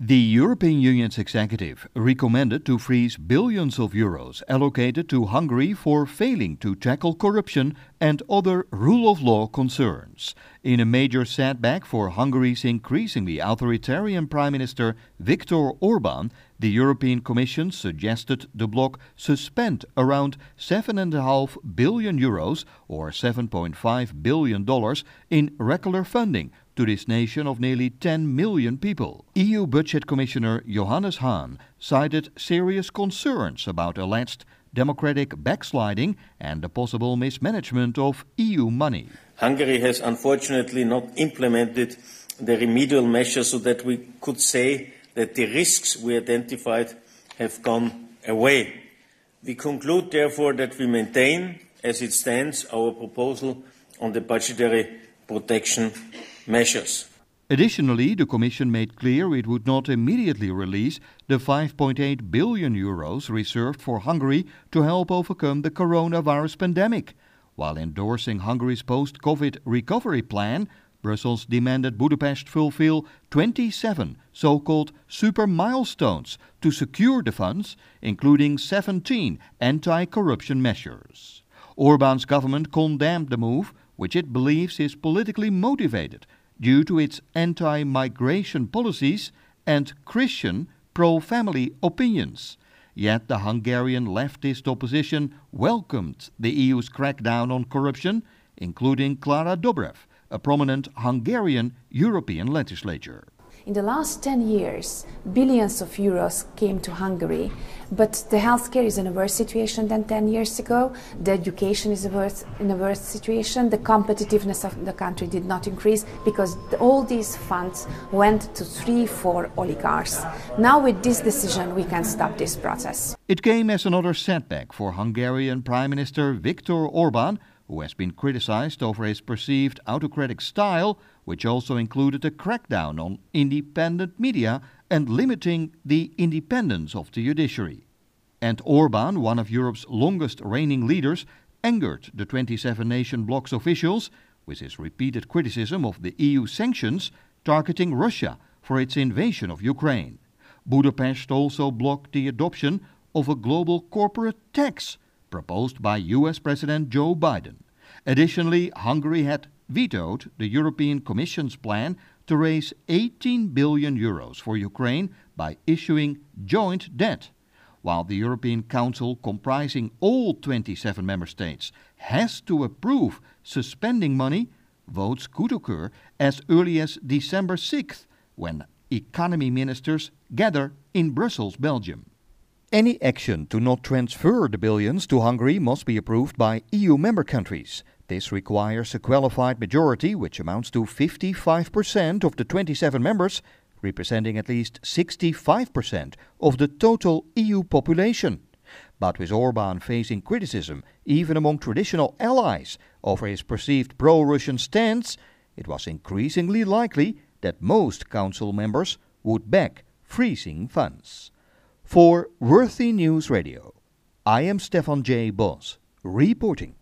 The European Union's executive recommended to freeze billions of euros allocated to Hungary for failing to tackle corruption and other rule of law concerns. In a major setback for Hungary's increasingly authoritarian Prime Minister Viktor Orban, the European Commission suggested the bloc suspend around 7.5 billion euros or $7.5 billion in regular funding to this nation of nearly 10 million people. EU Budget Commissioner Johannes Hahn cited serious concerns about alleged democratic backsliding and the possible mismanagement of EU money. Hungary has unfortunately not implemented the remedial measures so that we could say that the risks we identified have gone away. We conclude, therefore, that we maintain, as it stands, our proposal on the budgetary protection measures. Additionally, the Commission made clear it would not immediately release the 5.8 billion euros reserved for Hungary to help overcome the coronavirus pandemic. While endorsing Hungary's post-COVID recovery plan, Brussels demanded Budapest fulfill 27 so-called super milestones to secure the funds, including 17 anti-corruption measures. Orban's government condemned the move, which it believes is politically motivated due to its anti-migration policies and Christian pro-family opinions. Yet the Hungarian leftist opposition welcomed the EU's crackdown on corruption, including Klára Dobrev, a prominent Hungarian European legislator. In the last 10 years, billions of euros came to Hungary, but the healthcare is in a worse situation than 10 years ago, the education is in a worse situation, the competitiveness of the country did not increase because all these funds went to 3-4 oligarchs. Now with this decision we can stop this process. It came as another setback for Hungarian Prime Minister Viktor Orban, who has been criticized over his perceived autocratic style, which also included a crackdown on independent media and limiting the independence of the judiciary. And Orban, one of Europe's longest reigning leaders, angered the 27-nation bloc's officials with his repeated criticism of the EU sanctions targeting Russia for its invasion of Ukraine. Budapest also blocked the adoption of a global corporate tax proposed by US President Joe Biden. Additionally, Hungary had vetoed the European Commission's plan to raise 18 billion euros for Ukraine by issuing joint debt. While the European Council, comprising all 27 member states, has to approve suspending money, votes could occur as early as December 6th, when economy ministers gather in Brussels, Belgium. Any action to not transfer the billions to Hungary must be approved by EU member countries. This requires a qualified majority, which amounts to 55% of the 27 members, representing at least 65% of the total EU population. But with Orban facing criticism, even among traditional allies, over his perceived pro-Russian stance, it was increasingly likely that most Council members would back freezing funds. For Worthy News Radio, I am Stefan J. Bos, reporting.